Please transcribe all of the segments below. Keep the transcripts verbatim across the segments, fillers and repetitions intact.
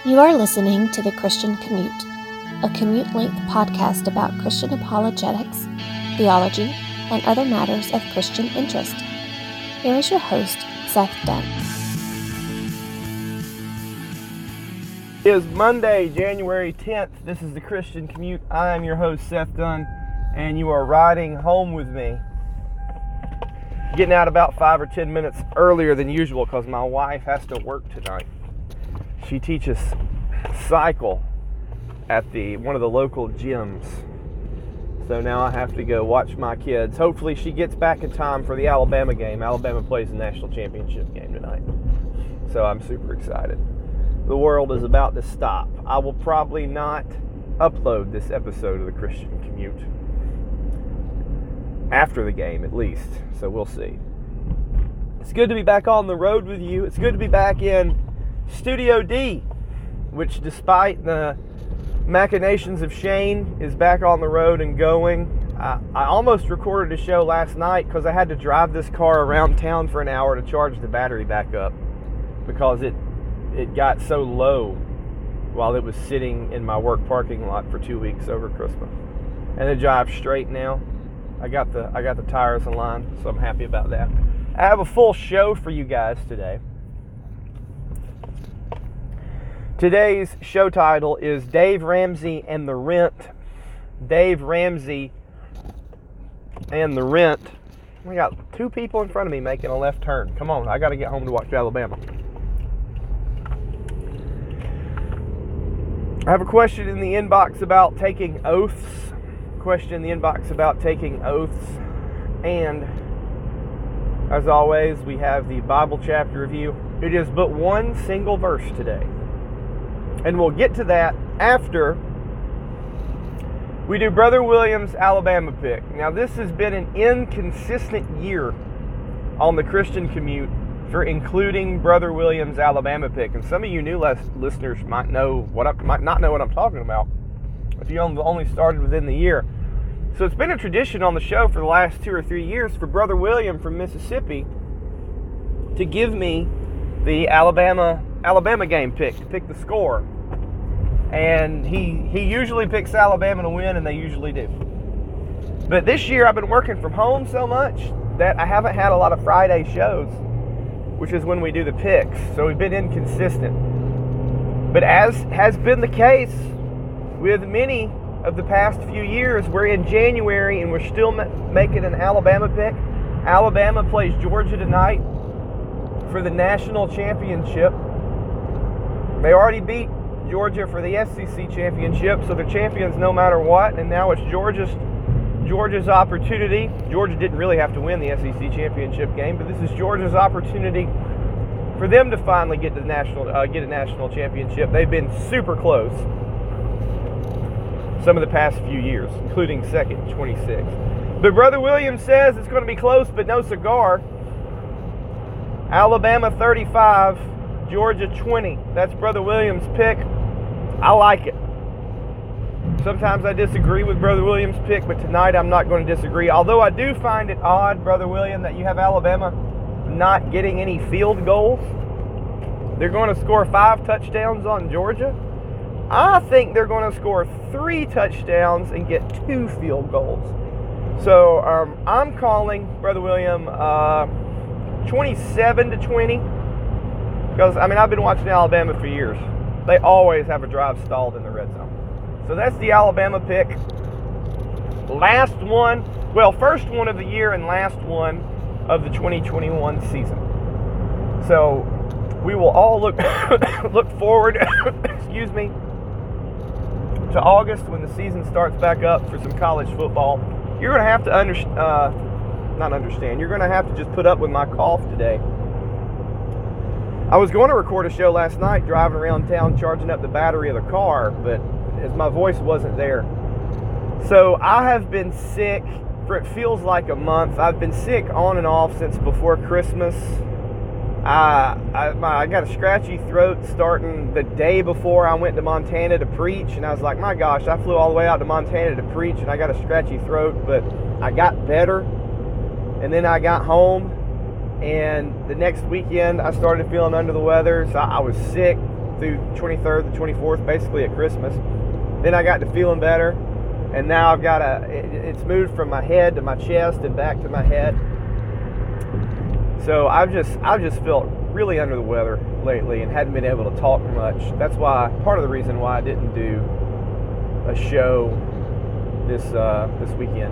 You are listening to The Christian Commute, a commute-length podcast about Christian apologetics, theology, and other matters of Christian interest. Here is your host, Seth Dunn. It is Monday, January tenth. This is The Christian Commute. I am your host, Seth Dunn, and you are riding home with me. Getting out about five or ten minutes earlier than usual because my wife has to work tonight. She teaches cycle at the one of the local gyms. So now I have to go watch my kids. Hopefully she gets back in time for the Alabama game. Alabama plays the national championship game tonight. So I'm super excited. The world is about to stop. I will probably not upload this episode of The Christian Commute. After the game, at least. So we'll see. It's good to be back on the road with you. It's good to be back in Studio D, which despite the machinations of Shane, is back on the road and going. I, I almost recorded a show last night because I had to drive this car around town for an hour to charge the battery back up because it it got so low while it was sitting in my work parking lot for two weeks over Christmas. And it drives straight now. I got the I got the tires aligned, so I'm happy about that. I have a full show for you guys today. Today's show title is Dave Ramsey and the Rent. Dave Ramsey and the Rent. We got two people in front of me making a left turn. Come on, I got to get home to watch Alabama. I have a question in the inbox about taking oaths. Question in the inbox about taking oaths. And as always, we have the Bible chapter review. It is but one single verse today. And we'll get to that after we do Brother Williams' Alabama pick. Now, this has been an inconsistent year on the Christian Commute for including Brother Williams' Alabama pick. And some of you new listeners might know what I might not know what I'm talking about if you only started within the year. So it's been a tradition on the show for the last two or three years for Brother William from Mississippi to give me the Alabama Alabama game pick, to pick the score. And he he usually picks Alabama to win, and they usually do. But this year I've been working from home so much that I haven't had a lot of Friday shows, which is when we do the picks. So we've been inconsistent. But as has been the case with many of the past few years, we're in January and we're still ma- making an Alabama pick. Alabama plays Georgia tonight for the national championship. They already beat Georgia for the S E C championship, so they're champions no matter what. And now it's Georgia's Georgia's opportunity. Georgia didn't really have to win the S E C championship game, but this is Georgia's opportunity for them to finally get to the national uh, get a national championship. They've been super close some of the past few years, including second, twenty-six. But Brother Williams says it's going to be close, but no cigar. Alabama thirty-five. Georgia twenty. That's Brother Williams' pick. I like it. Sometimes I disagree with Brother Williams' pick, but tonight I'm not going to disagree. Although I do find it odd, Brother William, that you have Alabama not getting any field goals. They're going to score five touchdowns on Georgia. I think they're going to score three touchdowns and get two field goals. So um, I'm calling, Brother William, uh, twenty-seven to twenty. Because, I mean, I've been watching Alabama for years. They always have a drive stalled in the red zone. So that's the Alabama pick. Last one, well, first one of the year and last one of the twenty twenty-one season. So we will all look look forward, excuse me, to August when the season starts back up for some college football. You're going to have to understand, uh, not understand, you're going to have to just put up with my cough today. I was going to record a show last night driving around town charging up the battery of the car, but as my voice wasn't there. So I have been sick for it feels like a month. I've been sick on and off since before Christmas. I, I, my, I got a scratchy throat starting the day before I went to Montana to preach, and I was like, my gosh, I flew all the way out to Montana to preach, and I got a scratchy throat, but I got better, and then I got home, and the next weekend I started feeling under the weather, so I was sick through the twenty-third, the twenty-fourth, basically at Christmas. Then I got to feeling better, and now I've got a, it, it's moved from my head to my chest and back to my head. So I've just, I've just felt really under the weather lately and hadn't been able to talk much. That's why, part of the reason why I didn't do a show this uh, this weekend.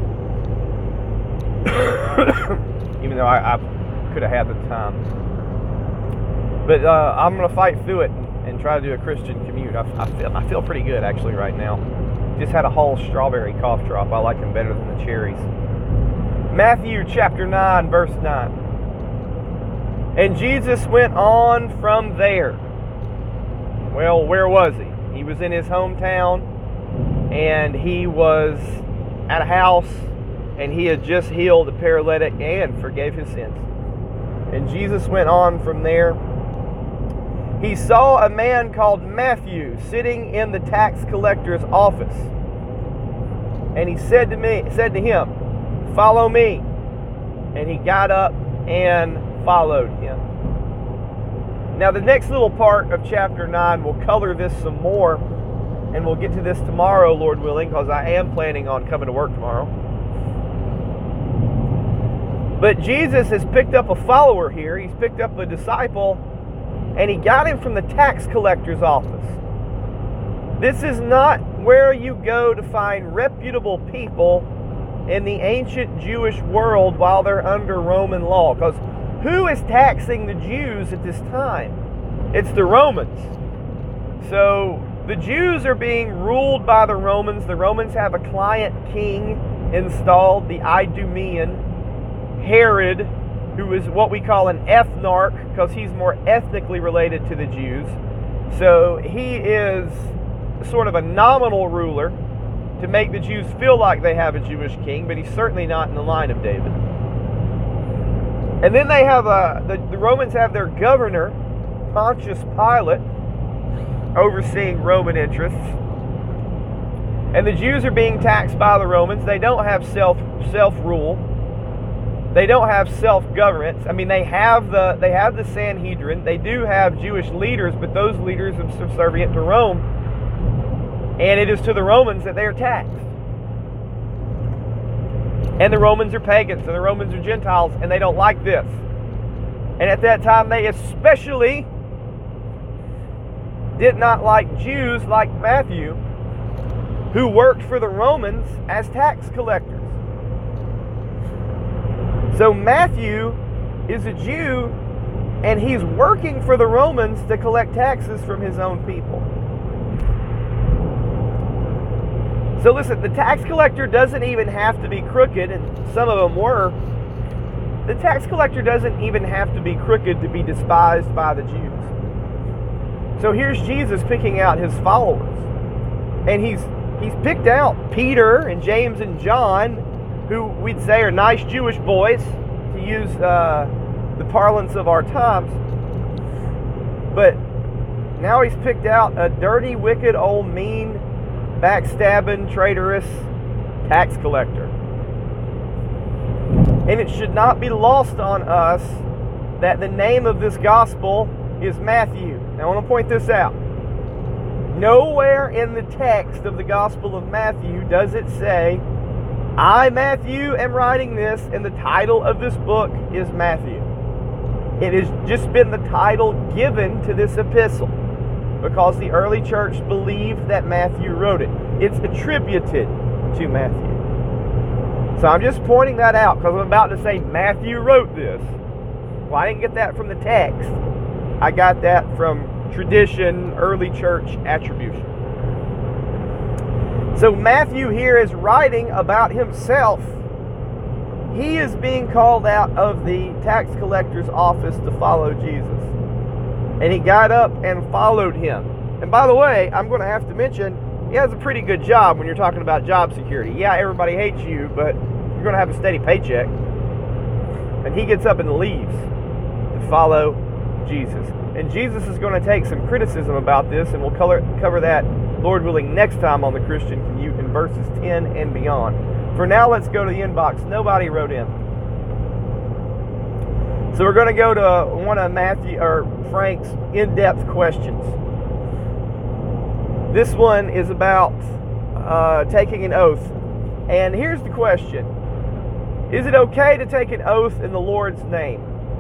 Even though I, I could have had the time. But uh, I'm going to fight through it and try to do a Christian commute. I, I, feel, I feel pretty good actually right now. Just had a whole strawberry cough drop. I like them better than the cherries. Matthew chapter nine, verse nine. And Jesus went on from there. Well, where was he? He was in his hometown, and he was at a house, and he had just healed a paralytic and forgave his sins. And Jesus went on from there. He saw a man called Matthew sitting in the tax collector's office. And he said to me, said to him, "Follow me." And he got up and followed him. Now the next little part of chapter nine will color this some more, and we'll get to this tomorrow, Lord willing, because I am planning on coming to work tomorrow. But Jesus has picked up a follower here. He's picked up a disciple, and he got him from the tax collector's office. This is not where you go to find reputable people in the ancient Jewish world while they're under Roman law. Because who is taxing the Jews at this time? It's the Romans. So the Jews are being ruled by the Romans. The Romans have a client king installed, the Idumean, Herod, who is what we call an ethnarch because he's more ethnically related to the Jews. So he is sort of a nominal ruler to make the Jews feel like they have a Jewish king, but he's certainly not in the line of David. And then they have a, the, the Romans have their governor, Pontius Pilate, overseeing Roman interests. And the Jews are being taxed by the Romans. They don't have self self-rule. They don't have self-governance. I mean, they have the they have the Sanhedrin. They do have Jewish leaders, but those leaders are subservient to Rome. And it is to the Romans that they are taxed. And the Romans are pagans, and the Romans are Gentiles, and they don't like this. And at that time, they especially did not like Jews like Matthew, who worked for the Romans as tax collectors. So Matthew is a Jew, and he's working for the Romans to collect taxes from his own people. So listen, the tax collector doesn't even have to be crooked, and some of them were. The tax collector doesn't even have to be crooked to be despised by the Jews. So here's Jesus picking out his followers. And he's he's picked out Peter and James and John, who we'd say are nice Jewish boys, to use uh, the parlance of our times. But now he's picked out a dirty, wicked, old, mean, backstabbing, traitorous tax collector. And it should not be lost on us that the name of this gospel is Matthew. Now I want to point this out. Nowhere in the text of the Gospel of Matthew does it say, "I, Matthew, am writing this, and the title of this book is Matthew." It has just been the title given to this epistle because the early church believed that Matthew wrote it. It's attributed to Matthew. So I'm just pointing that out because I'm about to say Matthew wrote this. Well, I didn't get that from the text. I got that from tradition, early church attribution. So Matthew here is writing about himself. He is being called out of the tax collector's office to follow Jesus. And he got up and followed him. And by the way, I'm going to have to mention, he has a pretty good job when you're talking about job security. Yeah, everybody hates you, but you're going to have a steady paycheck. And he gets up and leaves to follow Jesus. And Jesus is going to take some criticism about this, and we'll color, cover that, Lord willing, next time on the Christian Commute in verses ten and beyond. For now, let's go to the inbox. Nobody wrote in. So we're going to go to one of Matthew or Frank's in-depth questions. This one is about uh, taking an oath. And here's the question. Is it okay to take an oath in the Lord's name?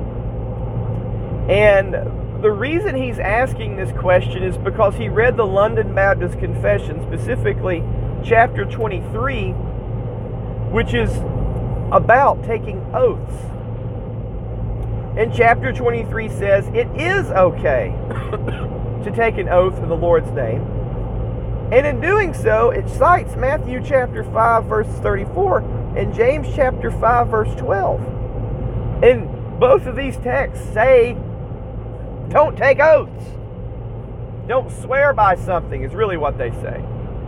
And the reason he's asking this question is because he read the London Baptist Confession, specifically chapter twenty-three, which is about taking oaths. And chapter twenty-three says it is okay to take an oath in the Lord's name. And in doing so, it cites Matthew chapter five, verse thirty-four, and James chapter five, verse twelve. And both of these texts say, don't take oaths. Don't swear by something, is really what they say.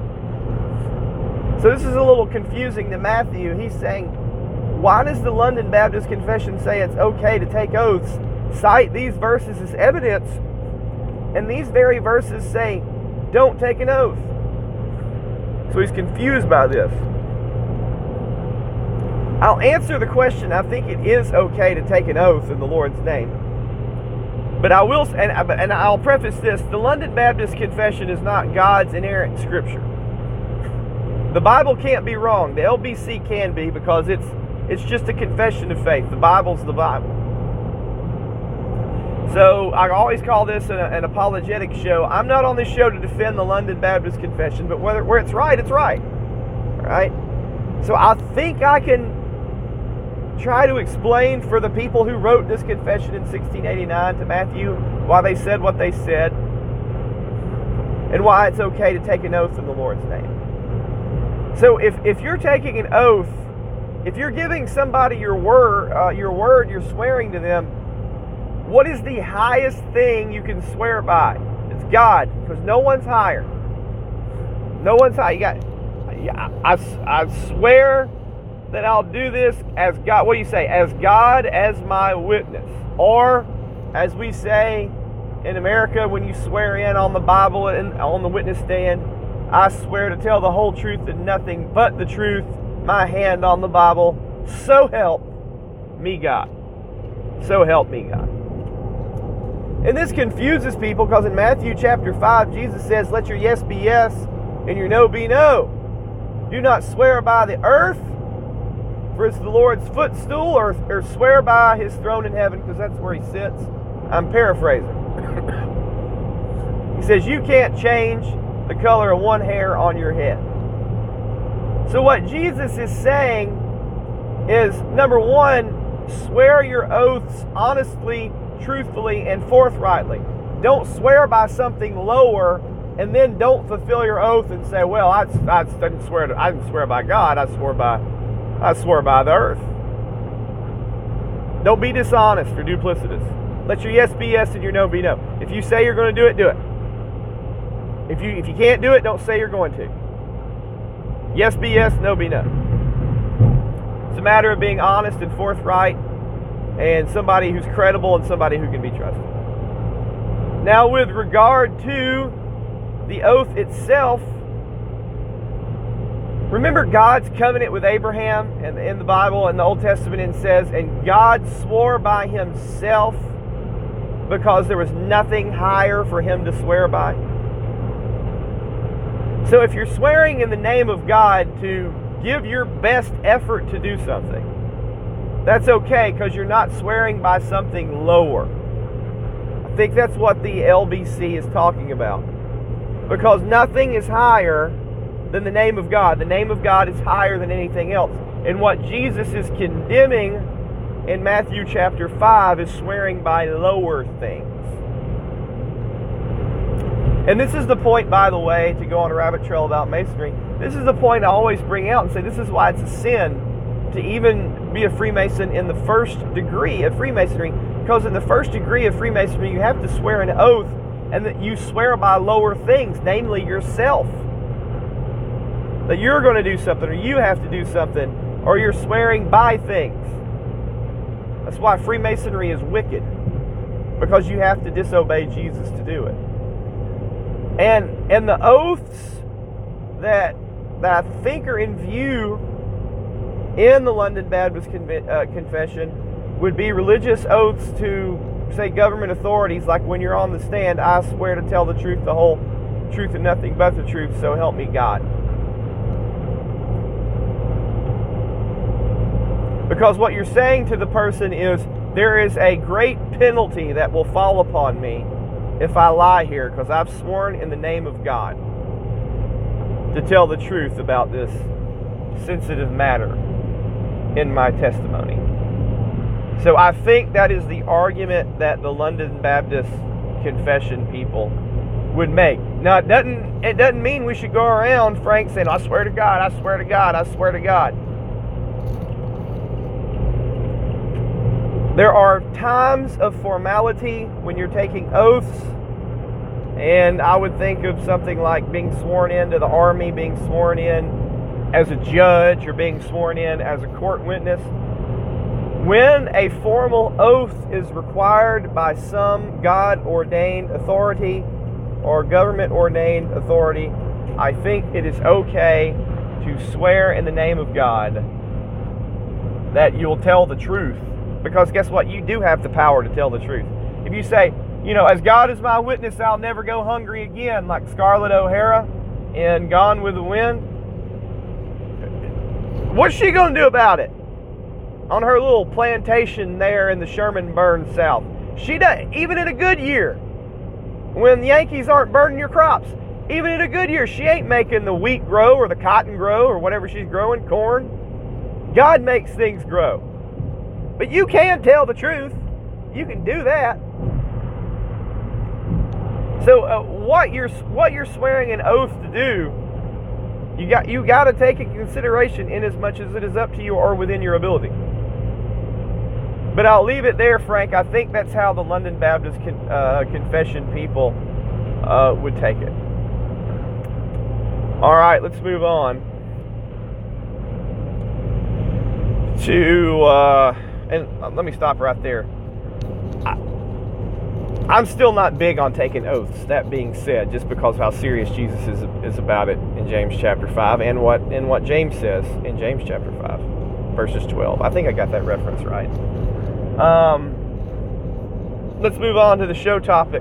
So this is a little confusing to Matthew. He's saying, why does the London Baptist Confession say it's okay to take oaths? Cite these verses as evidence. And these very verses say, don't take an oath. So he's confused by this. I'll answer the question. I think it is okay to take an oath in the Lord's name. But I will, and, and I'll preface this, the London Baptist Confession is not God's inerrant scripture. The Bible can't be wrong. The L B C can be, because it's it's just a confession of faith. The Bible's the Bible. So I always call this an, an apologetic show. I'm not on this show to defend the London Baptist Confession, but whether where it's right, it's right. All right? So I think I can try to explain for the people who wrote this confession in sixteen eighty-nine to Matthew why they said what they said and why it's okay to take an oath in the Lord's name. So if, if you're taking an oath, if you're giving somebody your word, uh, your word, you're swearing to them, what is the highest thing you can swear by? It's God, because no one's higher. No one's higher. You got, I, I, I swear that I'll do this as God. What do you say? As God as my witness. Or, as we say in America, when you swear in on the Bible and on the witness stand, I swear to tell the whole truth and nothing but the truth, my hand on the Bible, so help me God. So help me God. And this confuses people, because in Matthew chapter five, Jesus says, let your yes be yes and your no be no. Do not swear by the earth, for it's the Lord's footstool, or, or swear by his throne in heaven, because that's where he sits. I'm paraphrasing. He says you can't change the color of one hair on your head. So what Jesus is saying is, number one, swear your oaths honestly, truthfully, and forthrightly. Don't swear by something lower and then don't fulfill your oath and say, well, I, I didn't swear to, I didn't swear by God, I swore by I swore by the earth. Don't be dishonest or duplicitous. Let your yes be yes and your no be no. If you say you're going to do it, do it. If you if you can't do it, don't say you're going to. Yes be yes, no be no. It's a matter of being honest and forthright, and somebody who's credible and somebody who can be trusted. Now, with regard to the oath itself, remember God's covenant with Abraham in, in the Bible, in the Old Testament, and says, and God swore by himself because there was nothing higher for him to swear by. So if you're swearing in the name of God to give your best effort to do something, that's okay, because you're not swearing by something lower. I think that's what the L B C is talking about. Because nothing is higher than the name of God. The name of God is higher than anything else. And what Jesus is condemning in Matthew chapter five is swearing by lower things. And this is the point, by the way, to go on a rabbit trail about Masonry, this is the point I always bring out and say this is why it's a sin to even be a Freemason in the first degree of Freemasonry. Because in the first degree of Freemasonry, you have to swear an oath, and that you swear by lower things, namely yourself. That you're going to do something, or you have to do something, or you're swearing by things. That's why Freemasonry is wicked, because you have to disobey Jesus to do it. And and the oaths that that I think are in view in the London Baptist Conve- uh, Confession would be religious oaths to, say, government authorities, like when you're on the stand, I swear to tell the truth, the whole truth and nothing but the truth, so help me God. Because what you're saying to the person is, there is a great penalty that will fall upon me if I lie here, because I've sworn in the name of God to tell the truth about this sensitive matter in my testimony. So I think that is the argument that the London Baptist Confession people would make. Now, it doesn't, it doesn't mean we should go around, Frank, saying, I swear to God, I swear to God, I swear to God. There are times of formality when you're taking oaths, and I would think of something like being sworn into the army, being sworn in as a judge, or being sworn in as a court witness. When a formal oath is required by some God-ordained authority or government-ordained authority, I think it is okay to swear in the name of God that you'll tell the truth. Because guess what? You do have the power to tell the truth. If you say, you know, as God is my witness, I'll never go hungry again, like Scarlett O'Hara in Gone with the Wind, what's she going to do about it? On her little plantation there in the Sherman Burns South. She does, even in a good year, when the Yankees aren't burning your crops, even in a good year, she ain't making the wheat grow or the cotton grow or whatever she's growing, corn. God makes things grow. But you can tell the truth. You can do that. So uh, what you're what you're swearing an oath to do, you got you got to take in consideration in as much as it is up to you or within your ability. But I'll leave it there, Frank. I think that's how the London Baptist con, uh, Confession people uh, would take it. All right, let's move on to. Uh, And let me stop right there. I, I'm still not big on taking oaths, that being said, just because of how serious Jesus is, is about it in James chapter five, and what and what James says in James chapter five, verses twelve. I think I got that reference right. Um, let's move on to the show topic.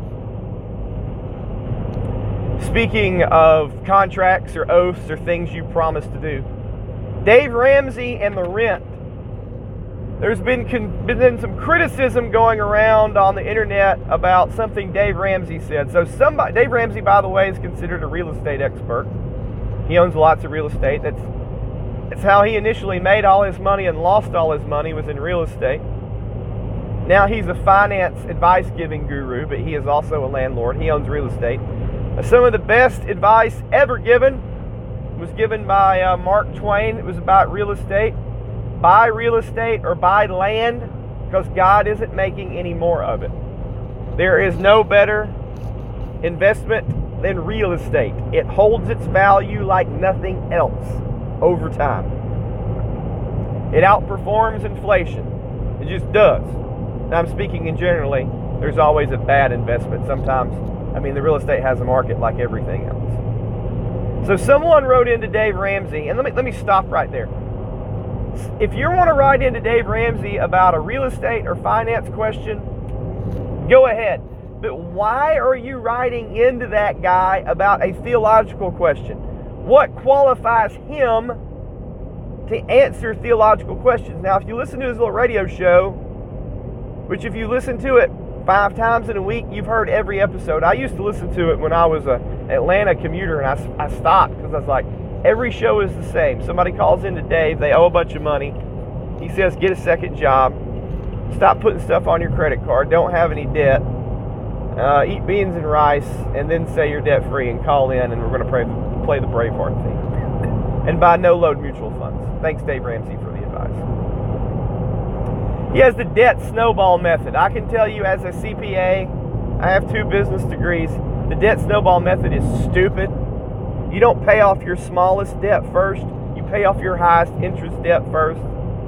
Speaking of contracts or oaths or things you promised to do, Dave Ramsey and The Rent. There's been, con- been some criticism going around on the internet about something Dave Ramsey said. So somebody, Dave Ramsey, by the way, is considered a real estate expert. He owns lots of real estate. That's, that's how he initially made all his money and lost all his money, was in real estate. Now he's a finance advice-giving guru, but he is also a landlord. He owns real estate. Some of the best advice ever given was given by uh, Mark Twain. It was about real estate. Buy real estate or buy land, because God isn't making any more of it. There is no better investment than real estate. It holds its value like nothing else over time. It outperforms inflation. It just does. Now, I'm speaking in generally. There's always a bad investment. Sometimes, I mean, the real estate has a market like everything else. So someone wrote into Dave Ramsey, and let me let me stop right there. If you want to write into Dave Ramsey about a real estate or finance question, go ahead. But why are you writing into that guy about a theological question? What qualifies him to answer theological questions? Now, if you listen to his little radio show, which if you listen to it five times in a week, you've heard every episode. I used to listen to it when I was an Atlanta commuter, and I, I stopped because I was like, every show is the same. Somebody calls into Dave. They owe a bunch of money. He says, get a second job. Stop putting stuff on your credit card. Don't have any debt. Uh, eat beans and rice, and then say you're debt-free and call in, and we're going to play, play the Braveheart theme. And buy no-load mutual funds. Thanks, Dave Ramsey, for the advice. He has the debt snowball method. I can tell you as a C P A, I have two business degrees. The debt snowball method is stupid. You don't pay off your smallest debt first. You pay off your highest interest debt first.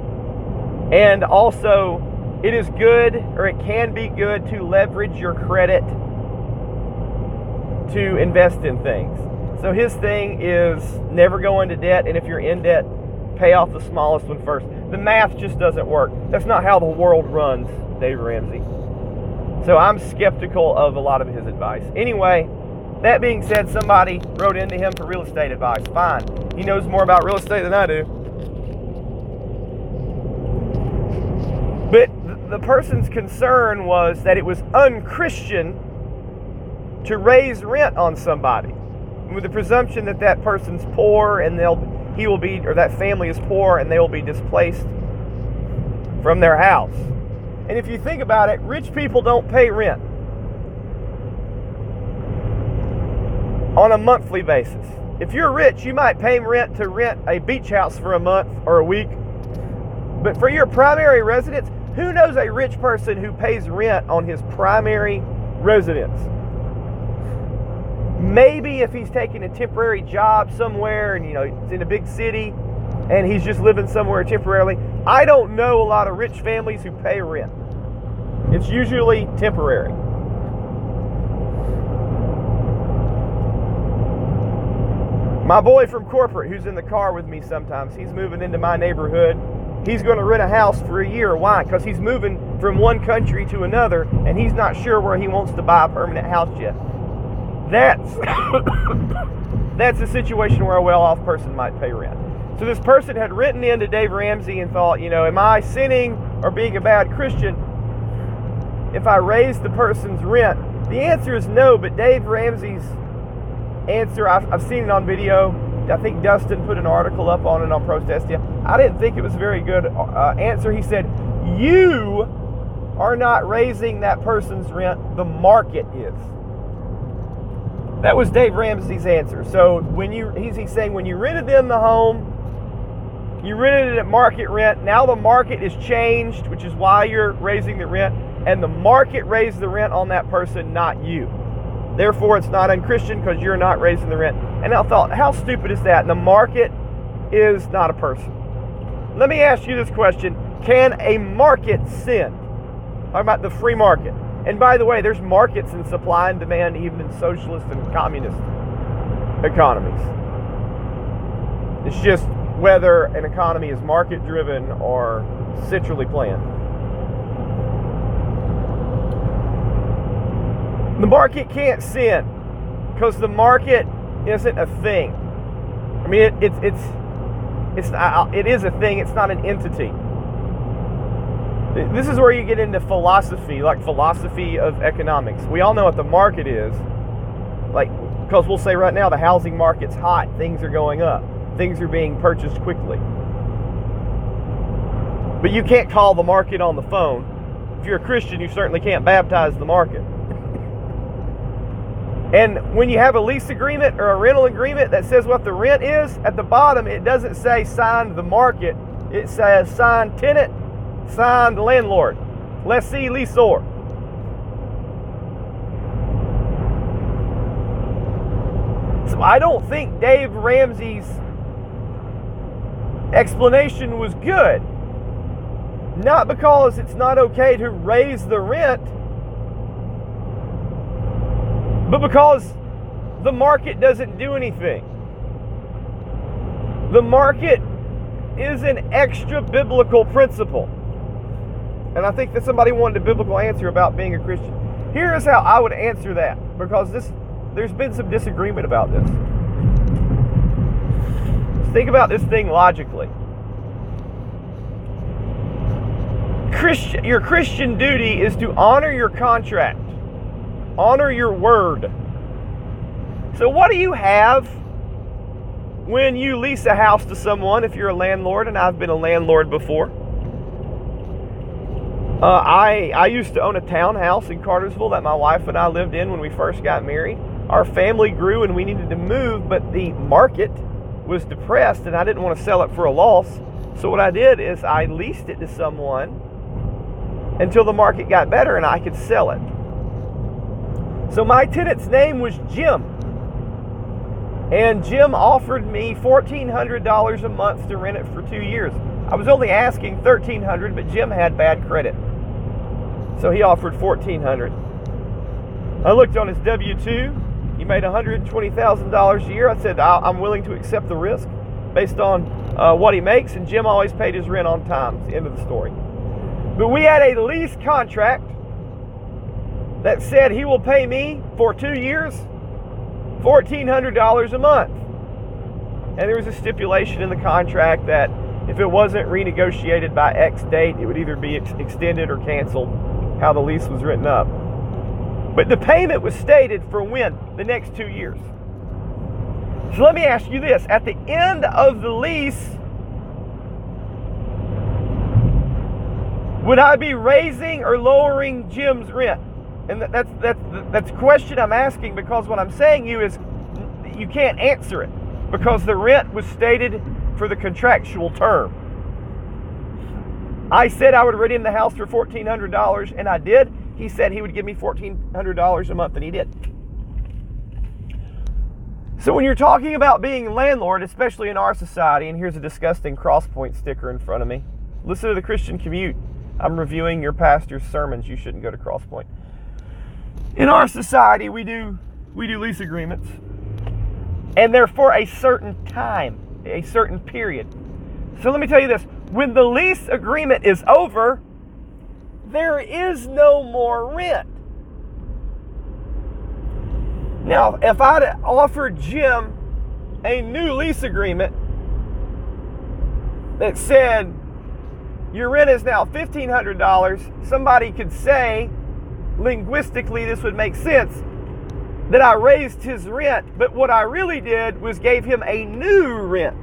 And also, it is good, or it can be good, to leverage your credit to invest in things. So his thing is never go into debt, and if you're in debt, pay off the smallest one first. The math just doesn't work. That's not how the world runs, Dave Ramsey. So I'm skeptical of a lot of his advice. Anyway, That being said, somebody wrote into him for real estate advice. Fine. He knows more about real estate than I do. But the person's concern was that it was unchristian to raise rent on somebody, with the presumption that that person's poor and they'll he will be, or that family is poor and they will be displaced from their house. And if you think about it, rich people don't pay rent on a monthly basis. If you're rich, you might pay rent to rent a beach house for a month or a week. But for your primary residence, who knows a rich person who pays rent on his primary residence? Maybe if he's taking a temporary job somewhere and, you know, it's in a big city and he's just living somewhere temporarily. I don't know a lot of rich families who pay rent. It's usually temporary. My boy from corporate who's in the car with me sometimes, he's moving into my neighborhood. He's going to rent a house for a year. Why? Because he's moving from one country to another and he's not sure where he wants to buy a permanent house yet. That's that's a situation where a well-off person might pay rent. So this person had written in to Dave Ramsey and thought, you know, am I sinning or being a bad Christian if I raise the person's rent? The answer is no, but Dave Ramsey's answer, I've, I've seen it on video. I think Dustin put an article up on it on Protestia. I didn't think it was a very good uh, answer. He said, you are not raising that person's rent, the market is. That was Dave Ramsey's answer. So when you, he's, he's saying when you rented them the home, you rented it at market rent. Now the market is changed, which is why you're raising the rent. And the market raised the rent on that person, not you. Therefore, it's not unchristian because you're not raising the rent. And I thought, how stupid is that? And the market is not a person. Let me ask you this question. Can a market sin? Talk about the free market. And by the way, there's markets in supply and demand even in socialist and communist economies. It's just whether an economy is market-driven or centrally planned. The market can't sin because the market isn't a thing. I mean, it, it's it's it's not, it is a thing. It's not an entity. This is where you get into philosophy, like philosophy of economics. We all know what the market is, like because we'll say right now the housing market's hot. Things are going up. Things are being purchased quickly. But you can't call the market on the phone. If you're a Christian, you certainly can't baptize the market. And when you have a lease agreement or a rental agreement that says what the rent is, at the bottom it doesn't say signed the market. It says signed tenant, signed landlord, lessee, leaseor. So I don't think Dave Ramsey's explanation was good. Not because it's not okay to raise the rent, but because the market doesn't do anything. The market is an extra biblical principle. And I think that somebody wanted a biblical answer about being a Christian. Here is how I would answer that, because this there's been some disagreement about this. Think about this thing logically. Christian, your Christian duty is to honor your contract. Honor your word. So what do you have when you lease a house to someone, if you're a landlord, and I've been a landlord before? Uh, I, I used to own a townhouse in Cartersville that my wife and I lived in when we first got married. Our family grew and we needed to move, but the market was depressed and I didn't want to sell it for a loss. So what I did is I leased it to someone until the market got better and I could sell it. So my tenant's name was Jim. And Jim offered me fourteen hundred dollars a month to rent it for two years. I was only asking thirteen hundred dollars, but Jim had bad credit. So he offered fourteen hundred dollars. I looked on his W two. He made one hundred twenty thousand dollars a year. I said, I'm willing to accept the risk based on uh, what he makes. And Jim always paid his rent on time. It's the end of the story. But we had a lease contract that said he will pay me for two years fourteen hundred dollars a month. And there was a stipulation in the contract that if it wasn't renegotiated by X date, it would either be ex- extended or canceled, how the lease was written up. But the payment was stated for when? The next two years. So let me ask you this. At the end of the lease, would I be raising or lowering Jim's rent? And that's, that's, that's a question I'm asking, because what I'm saying to you is you can't answer it, because the rent was stated for the contractual term. I said I would rent him the house for fourteen hundred dollars, and I did. He said he would give me fourteen hundred dollars a month, and he did. So when you're talking about being a landlord, especially in our society, and here's a disgusting Crosspoint sticker in front of me. Listen to the Christian Commute. I'm reviewing your pastor's sermons. You shouldn't go to Crosspoint. In our society, we do we do lease agreements, and they're for a certain time, a certain period. So let me tell you this. When the lease agreement is over, there is no more rent. Now, if I'd offered Jim a new lease agreement that said, your rent is now fifteen hundred dollars, somebody could say, linguistically this would make sense, that I raised his rent, but what I really did was gave him a new rent.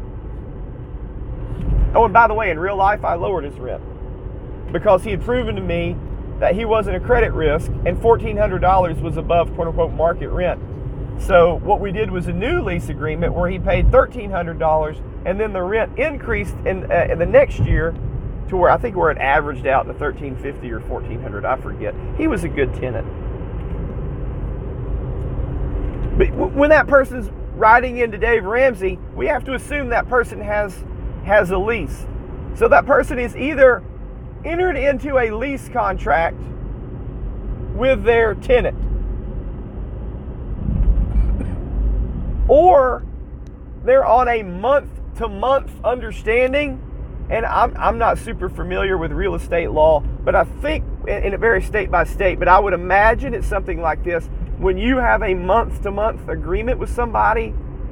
Oh, and by the way, in real life, I lowered his rent because he had proven to me that he wasn't a credit risk, and fourteen hundred dollars was above quote-unquote market rent. So what we did was a new lease agreement where he paid thirteen hundred dollars, and then the rent increased in, uh, in the next year to where I think where it averaged out to thirteen fifty or fourteen hundred, I forget. He was a good tenant. But when that person's writing into Dave Ramsey, we have to assume that person has has a lease. So that person is either entered into a lease contract with their tenant, or they're on a month-to-month understanding. And I'm I'm not super familiar with real estate law, but I think, and it varies state by state, but I would imagine it's something like this. When you have a month-to-month agreement with somebody,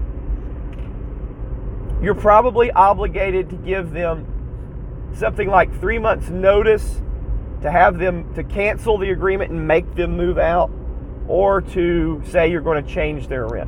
you're probably obligated to give them something like three months notice to have them to cancel the agreement and make them move out, or to say you're going to change their rent.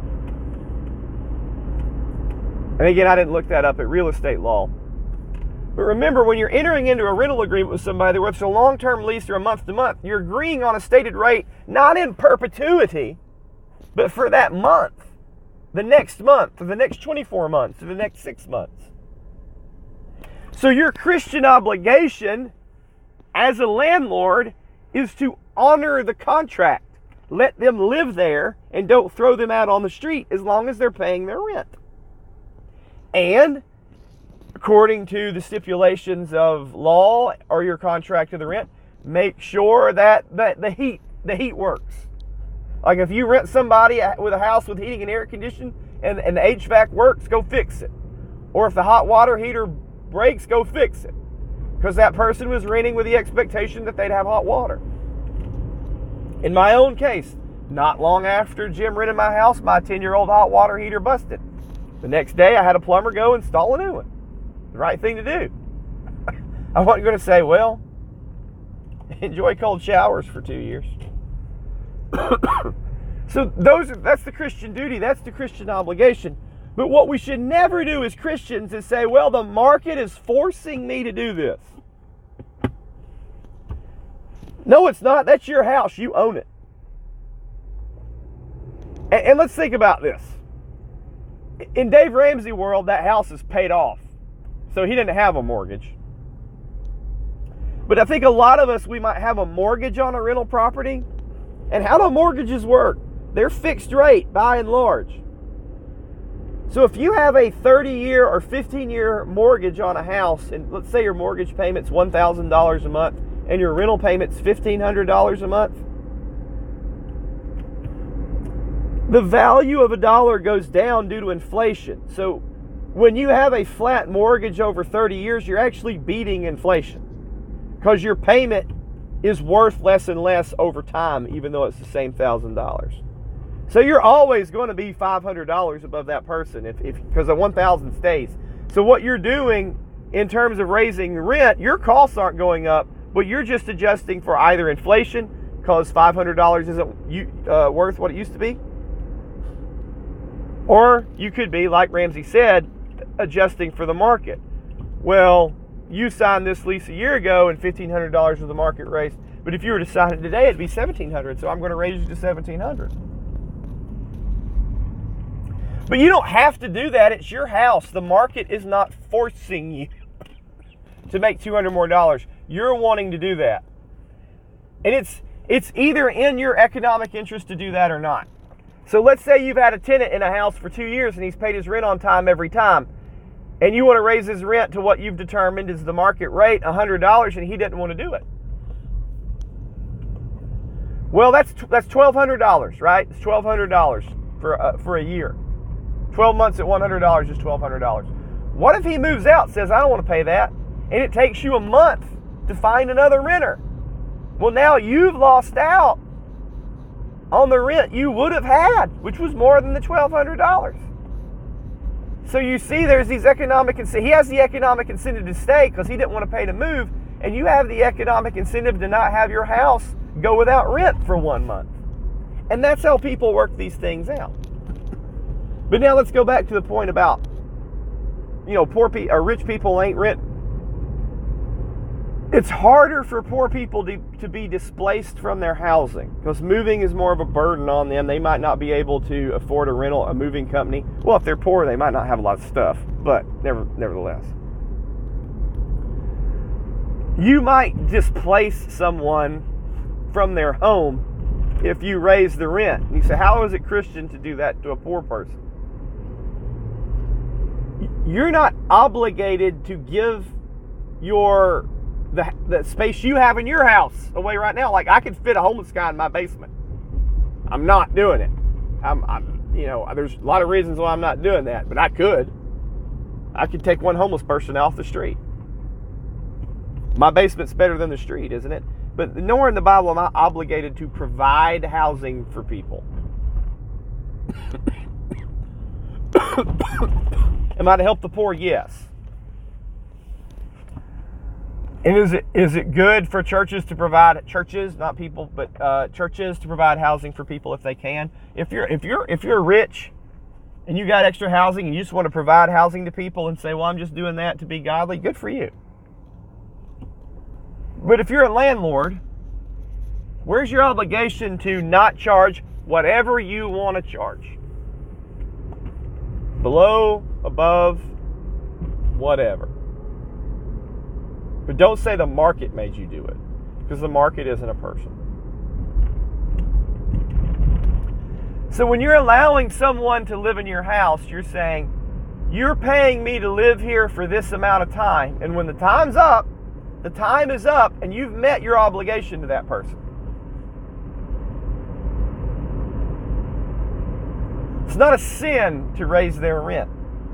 And again, I didn't look that up at real estate law. But remember, when you're entering into a rental agreement with somebody, whether it's a long-term lease or a month-to-month, you're agreeing on a stated rate, not in perpetuity, but for that month, the next month, or the next twenty-four months, or the next six months. So your Christian obligation as a landlord is to honor the contract. Let them live there and don't throw them out on the street as long as they're paying their rent. And according to the stipulations of law or your contract of the rent, make sure that, that the heat the heat works. Like if you rent somebody with a house with heating and air conditioning and, and the H V A C works, go fix it. Or if the hot water heater breaks, go fix it. Because that person was renting with the expectation that they'd have hot water. In my own case, not long after Jim rented my house, my ten-year-old hot water heater busted. The next day, I had a plumber go install a new one. The right thing to do. I wasn't going to say, well, enjoy cold showers for two years. So those are, that's the Christian duty. That's the Christian obligation. But what we should never do as Christians is say, well, the market is forcing me to do this. No, it's not. That's your house. You own it. And, and let's think about this. In Dave Ramsey world, that house is paid off. So he didn't have a mortgage. But I think a lot of us, we might have a mortgage on a rental property. And how do mortgages work? They're fixed rate, by and large. So if you have a thirty-year or fifteen-year mortgage on a house, and let's say your mortgage payment's one thousand dollars a month, and your rental payment's fifteen hundred dollars a month, the value of a dollar goes down due to inflation. So when you have a flat mortgage over thirty years, you're actually beating inflation because your payment is worth less and less over time, even though it's the same one thousand dollars. So you're always going to be five hundred dollars above that person if, if because the one thousand stays. So what you're doing in terms of raising rent, your costs aren't going up, but you're just adjusting for either inflation, because five hundred dollars isn't you, uh, worth what it used to be, or you could be, like Ramsey said, adjusting for the market. Well, you signed this lease a year ago and fifteen hundred dollars was the market rate, but if you were to sign it today, it'd be seventeen hundred dollars, so I'm going to raise you to seventeen hundred dollars. But you don't have to do that. It's your house. The market is not forcing you to make two hundred more dollars. You're wanting to do that. And it's it's either in your economic interest to do that or not. So let's say you've had a tenant in a house for two years and he's paid his rent on time every time. And you want to raise his rent to what you've determined is the market rate, one hundred dollars, and he didn't want to do it. Well, that's that's twelve hundred dollars, right? It's twelve hundred dollars for uh, for a year. twelve months at one hundred dollars is twelve hundred dollars. What if he moves out, says, I don't want to pay that, and it takes you a month to find another renter? Well, now you've lost out on the rent you would have had, which was more than the twelve hundred dollars. So you see there's these economic incentives. He has the economic incentive to stay because he didn't want to pay to move, and you have the economic incentive to not have your house go without rent for one month. And that's how people work these things out. But now let's go back to the point about, you know, poor people or rich people ain't rent. It's harder for poor people to, to be displaced from their housing because moving is more of a burden on them. They might not be able to afford a rental, a moving company. Well, if they're poor, they might not have a lot of stuff, but never, nevertheless. You might displace someone from their home if you raise the rent. And you say, how is it Christian to do that to a poor person? You're not obligated to give your the, the space you have in your house away right now. Like, I could fit a homeless guy in my basement. I'm not doing it. I'm, I'm, you know, there's a lot of reasons why I'm not doing that, but I could. I could take one homeless person off the street. My basement's better than the street, isn't it? But nowhere in the Bible am I obligated to provide housing for people. Am I to help the poor? Yes. And is it is it good for churches to provide churches, not people, but uh, churches to provide housing for people if they can? If you're if you're if you're rich and you got extra housing and you just want to provide housing to people and say, well, I'm just doing that to be godly, good for you. But if you're a landlord, where's your obligation to not charge whatever you want to charge? Below, above, whatever. But don't say the market made you do it, because the market isn't a person. So when you're allowing someone to live in your house, you're saying, you're paying me to live here for this amount of time, and when the time's up, the time is up, and you've met your obligation to that person. It's not a sin to raise their rent.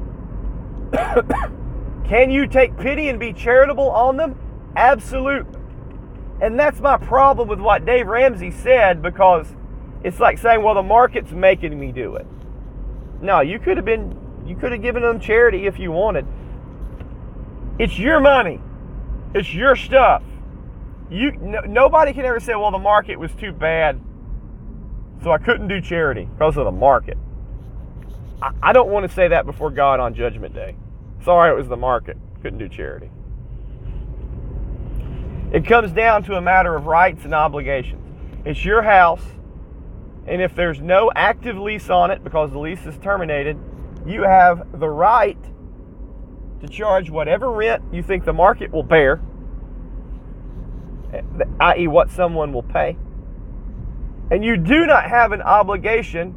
Can you take pity and be charitable on them? Absolutely. And that's my problem with what Dave Ramsey said, because it's like saying, well, the market's making me do it. No, you could have been, you could have given them charity if you wanted. It's your money. It's your stuff. You no, nobody can ever say, well, the market was too bad, so I couldn't do charity because of the market. I, I don't want to say that before God on Judgment Day. Sorry, it was the market. Couldn't do charity. It comes down to a matter of rights and obligations. It's your house, and if there's no active lease on it because the lease is terminated, you have the right to charge whatever rent you think the market will bear, that is what someone will pay. And you do not have an obligation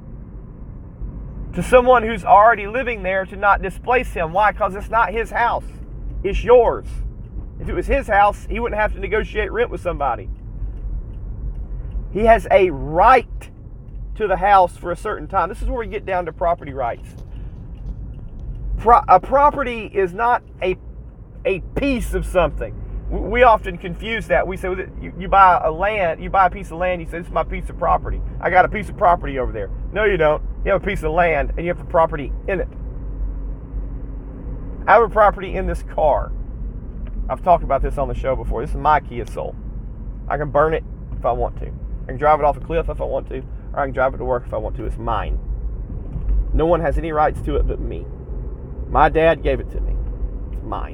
to someone who's already living there to not displace him. Why? Because it's not his house. It's yours. If it was his house, he wouldn't have to negotiate rent with somebody. He has a right to the house for a certain time. This is where we get down to property rights. Pro- a property is not a, a piece of something. We often confuse that. We say you, you buy a land, you buy a piece of land, you say, this is my piece of property. I got a piece of property over there. No, you don't. You have a piece of land and you have a property in it. I have a property in this car. I've talked about this on the show before. This is my Kia Soul. I can burn it if I want to. I can drive it off a cliff if I want to, or I can drive it to work if I want to. It's mine. No one has any rights to it but me. My dad gave it to me. It's mine.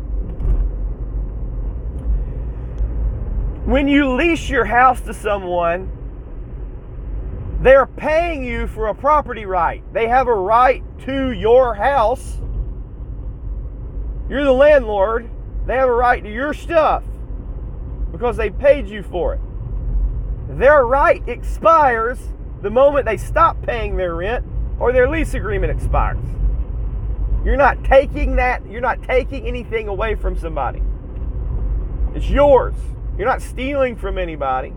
When you lease your house to someone, they're paying you for a property right. They have a right to your house. You're the landlord. They have a right to your stuff because they paid you for it. Their right expires the moment they stop paying their rent or their lease agreement expires. You're not taking that, you're not taking anything away from somebody. It's yours. You're not stealing from anybody.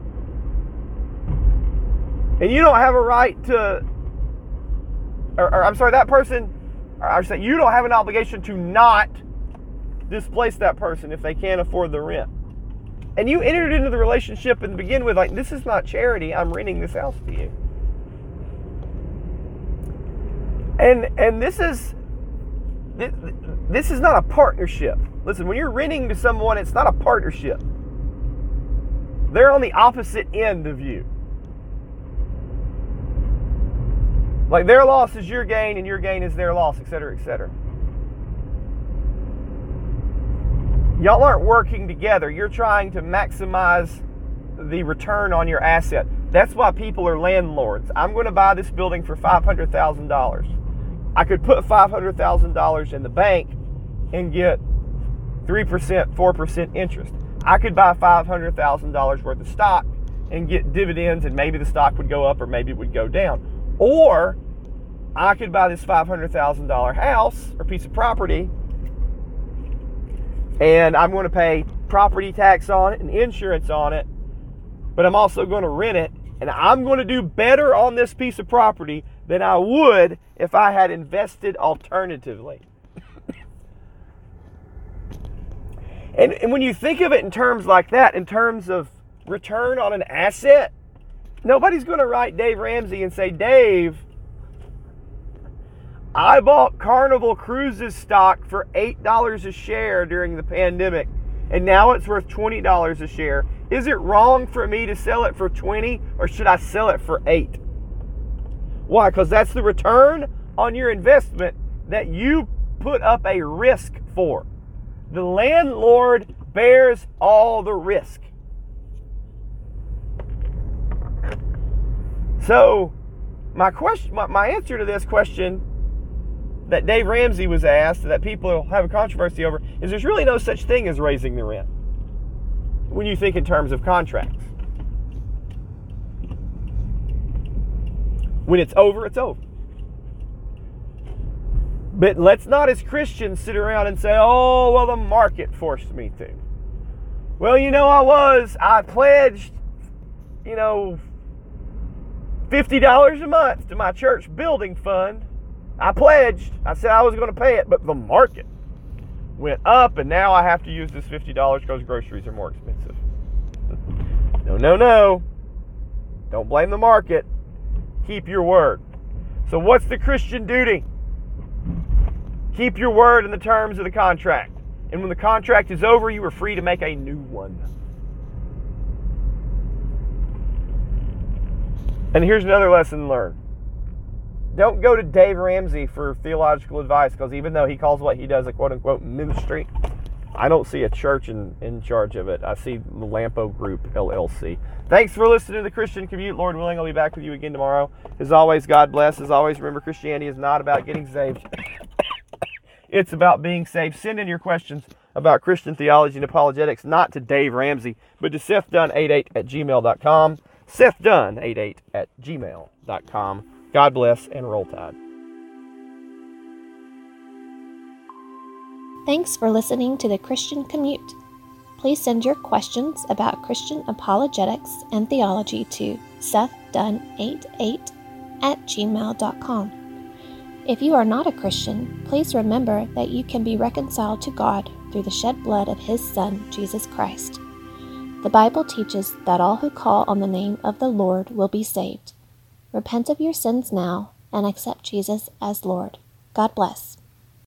And you don't have a right to, or, or I'm sorry, that person, or I should say, you don't have an obligation to not displace that person if they can't afford the rent. And you entered into the relationship and begin with like, this is not charity, I'm renting this house to you. And and this is this is not a partnership. Listen, when you're renting to someone, it's not a partnership. They're on the opposite end of you. Like their loss is your gain and your gain is their loss, et cetera, et cetera. Y'all aren't working together. You're trying to maximize the return on your asset. That's why people are landlords. I'm going to buy this building for five hundred thousand dollars. I could put five hundred thousand dollars in the bank and get three percent, four percent interest. I could buy five hundred thousand dollars worth of stock and get dividends, and maybe the stock would go up or maybe it would go down. Or I could buy this five hundred thousand dollars house or piece of property, and I'm going to pay property tax on it and insurance on it, but I'm also going to rent it, and I'm going to do better on this piece of property than I would if I had invested alternatively. and, and when you think of it in terms like that, in terms of return on an asset, nobody's going to write Dave Ramsey and say, Dave, I bought Carnival Cruises stock for eight dollars a share during the pandemic, and now it's worth twenty dollars a share. Is it wrong for me to sell it for twenty dollars, or should I sell it for eight dollars? Why? Because that's the return on your investment that you put up a risk for. The landlord bears all the risk. So, my question, my, my answer to this question that Dave Ramsey was asked, that people have a controversy over, is there's really no such thing as raising the rent when you think in terms of contracts. When it's over, it's over. But let's not as Christians sit around and say, oh, well, the market forced me to. Well, you know, I was, I pledged, you know, fifty dollars a month to my church building fund. I pledged. I said I was going to pay it, but the market went up, and now I have to use this fifty dollars because groceries are more expensive. No, no, no. Don't blame the market. Keep your word. So what's the Christian duty? Keep your word in the terms of the contract. And when the contract is over, you are free to make a new one. And here's another lesson learned. Don't go to Dave Ramsey for theological advice, because even though he calls what he does a quote-unquote ministry, I don't see a church in, in charge of it. I see the Lampo Group, L L C. Thanks for listening to The Christian Commute. Lord willing, I'll be back with you again tomorrow. As always, God bless. As always, remember, Christianity is not about getting saved. It's about being saved. Send in your questions about Christian theology and apologetics, not to Dave Ramsey, but to Seth Dunn eighty-eight at gmail dot com. Seth Dunn eighty-eight at gmail dot com. God bless, and roll tide. Thanks for listening to The Christian Commute. Please send your questions about Christian apologetics and theology to Seth Dunn eighty-eight at gmail dot com. If you are not a Christian, please remember that you can be reconciled to God through the shed blood of His Son, Jesus Christ. The Bible teaches that all who call on the name of the Lord will be saved. Repent of your sins now and accept Jesus as Lord. God bless.